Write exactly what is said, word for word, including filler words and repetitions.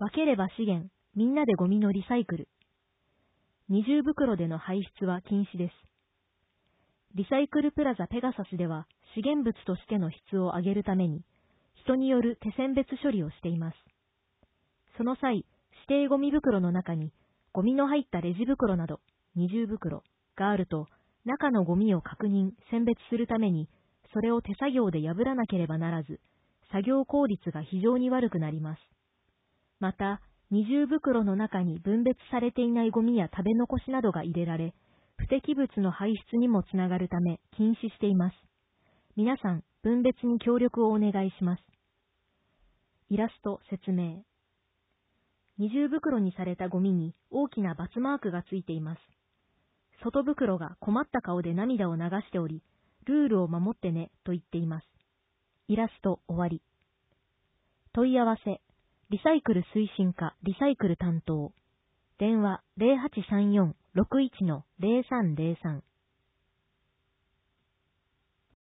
分ければ資源、みんなでゴミのリサイクル。二重袋での排出は禁止です。リサイクルプラザペガサスでは資源物としての質を上げるために、人による手選別処理をしています。その際、指定ゴミ袋の中に、ゴミの入ったレジ袋など、二重袋があると、中のゴミを確認、選別するために、それを手作業で破らなければならず、作業効率が非常に悪くなります。また、二重袋の中に分別されていないゴミや食べ残しなどが入れられ、不適物の排出にもつながるため禁止しています。皆さん、分別に協力をお願いします。イラスト説明。二重袋にされたゴミに大きなバツマークがついています。外袋が困った顔で涙を流しており、ルールを守ってねと言っています。イラスト終わり。問い合わせ。リサイクル推進課リサイクル担当。電話 ゼロはちさんよん ろくいちのゼロさんゼロさん